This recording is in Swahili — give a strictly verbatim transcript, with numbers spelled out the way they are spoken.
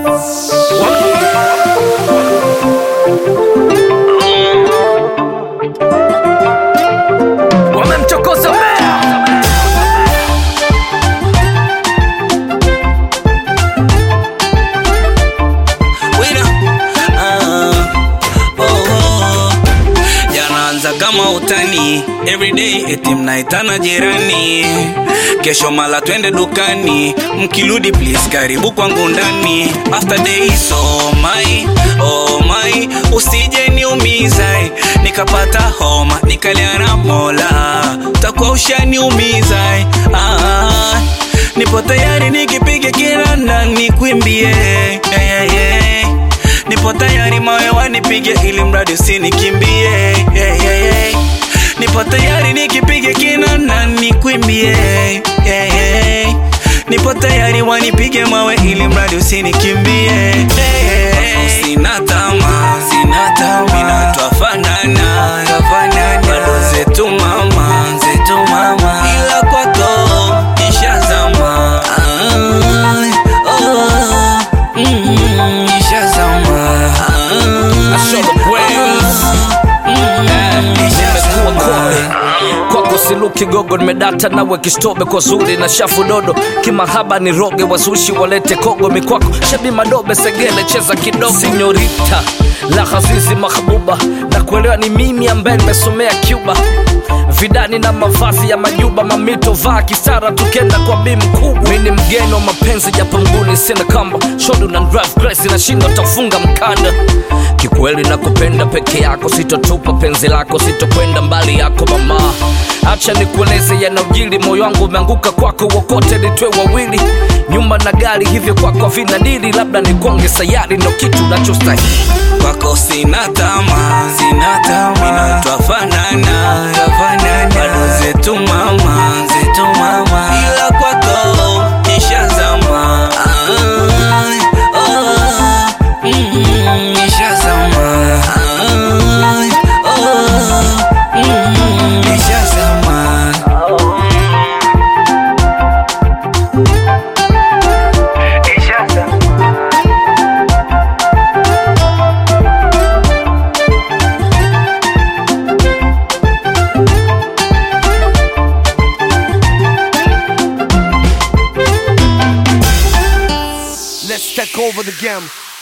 Wamemchokoza Bea. Kama utani everyday eti mnaitana jirani, kesho mala twende dukani, mkirudi please karibu kwangu ndani. After days oh my oh my, usije niumiza nikapata homa nikalia na Mola, utakuwa ushaniumiza. Ah, nipo tayari nikipige kiranda nikwimbie, yeah, yeah, yeah. Nipo tayari mawe wanipige ili mradi usinikimbie, yeah, yeah, yeah. Nipo tayari nikipige kinanda nikwimbie, yeah, yeah. Nipo tayari wanipige mawe ili mradi usinikimbie, yeah, yeah. Sina tamaa, sina tamaa, mina twafanana, twafanana, bado zetu mama, zetu mama, ila kwako nishazama. Ah, oh, mm, nishazama. Kwako siluki gogo nimedata nawe kistobe kwa zuri na shafu dodo, kimahaba ni roge wazushi walete kogo mikwako shabi madobe segele cheza kidogo. Senyorita la hazizi mahbuba, na kuelewa ni mimi ambaye nimesomea Cuba, vidani na mavazi ya majuba, mamito vaa kisara tukenda kwa bi mkubwa. Mimi ni mgeni wa mapenzi japo mguni sina kamba, shodu na drive crazy na shinda tafunga mkanda. Kikweli nakupenda peke yako, sitotupa penzi lako, sitokwenda mbali yako mama. Acha nikueleze yanayojiri, moyo wangu umeanguka kwako, wokote nitwe wawili, nyumba na gari hivyo kwako vina dili, labda nikonge sayari ndo kitu unachostahili. Kwako sina tamaa, sina tamaa, mina twafanana, twafanana, bado zetu mama, zetu mama, ila kwako nishazama. Ah, oh, mm, nishazama. Ah, oh, mm, nishazama. Let's take over the game.